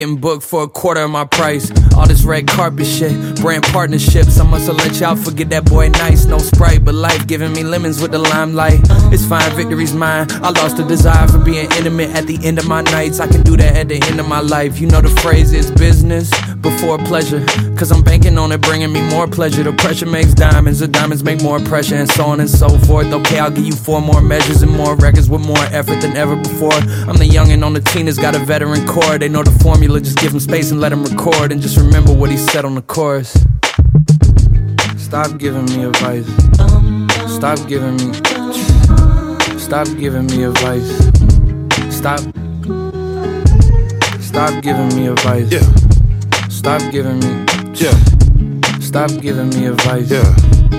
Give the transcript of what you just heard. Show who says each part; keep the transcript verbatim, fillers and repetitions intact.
Speaker 1: Getting booked for a quarter of my price. All this red carpet shit, brand partnerships. I must have let y'all forget that boy nice. No Sprite, but life giving me lemons with the limelight. It's fine, victory's mine. I lost the desire for being intimate at the end of my nights. I can do that at the end of my life. You know the phrase is business before pleasure, cause I'm banking on it bringing me more pleasure. The pressure makes diamonds, the diamonds make more pressure, and so on and so forth. Okay, I'll give you four more measures and more records with more effort than ever before. I'm the youngin' on the team that's got a veteran core. They know the formula, just give him space and let him record. And just remember what he said on the chorus. Stop giving me advice. Stop giving me Stop giving me advice. Stop Stop giving me advice.
Speaker 2: Yeah.
Speaker 1: Stop giving me
Speaker 2: Yeah.
Speaker 1: Stop giving me advice.
Speaker 2: Yeah.